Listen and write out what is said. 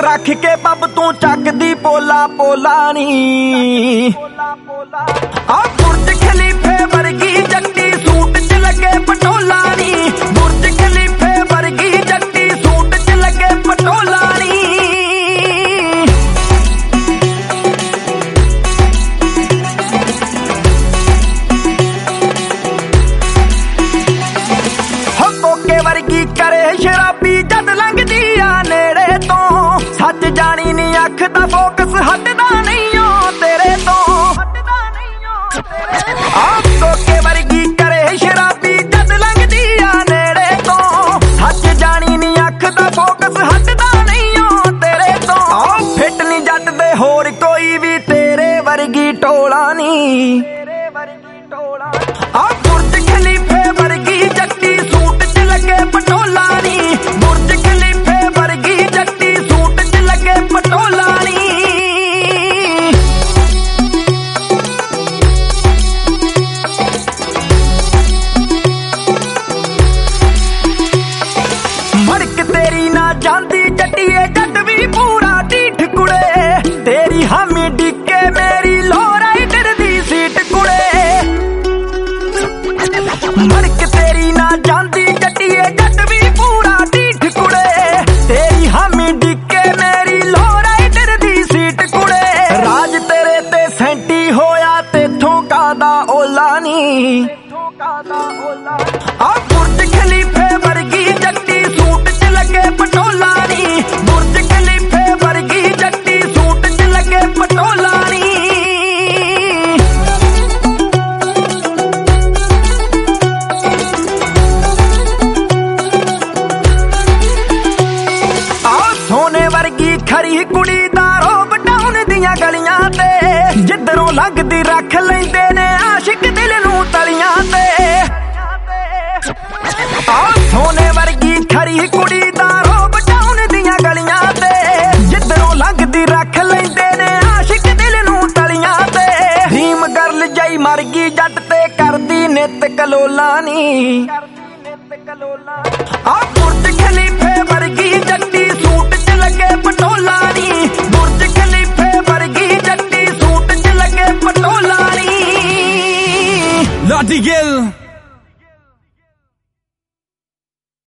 रख के पब तू चकदी पोला पोला नी आ बुर्ज खलीफे वर्गी जट्टी सूट च लगे पटोला नी बुर्ज खलीफे वर्गी जट्टी सूट च लगे पटोला नी हो कोके वर्गी करे शराबी जद लंघदी आ नेड़े तो सच जानी नी अख दा फोकस हटदा नहीं ओ तेरे तो आप कोके वर्गी करे शराबी जद लंघदी आ नेड़े तो सच जानी नी अख दा फोकस हटदा नहीं ओ तेरे तो फिट नी जट दे होर कोई भी तेरे वर्गी टोला नी आ बुर्ज खलीफे वर्गी जट्टी सूट च लगे पटोला नी बुर्ज खलीफे वर्गी जट्टी सूट च लगे पटोला नी मड़क तेरी ना जांदी जट्टीए जट भी पूरा ढीठ कुड़े तेरी हामी डिक्के मेरी लोराइडर दी सीट कुड़े मड़क तेरी ना जांदी जट्टीए जट भी पूरा ढीठ कुड़े तेरी हामी डिक्के मेरी लोराइडर दी सीट कुड़े राज तेरे ते सेंटी होया तेथों कादा ओला नी आ बुर्ज खलीफे वर्गी जट्टी सूट च लगे पटोला नी बुर्ज खलीफे वर्गी जट्टी सूट च लगे पटोला नी आ सोने वर्गी खरी कुड़ी दा रोब डाउन दियां गलियां ते जिधरों लगदी रख लैंदे ने आशिक दिल नूं तलियां ते आ सोने वर्गी खरी कुड़ी दा रोब डाउन दियां गलियां ते जिधरों लगदी रख लैंदे ने आशिक दिल नूं तलियां ते हीम गर्ल जई मरगी जट ते करदी नित कलोला नी आ बुर्ज खलीफे वर्गी जट्टी सूट च लगे पटोला नी बुर्ज खलीफे वर्गी जट्टी सूट च लगे पटोला नी Latigel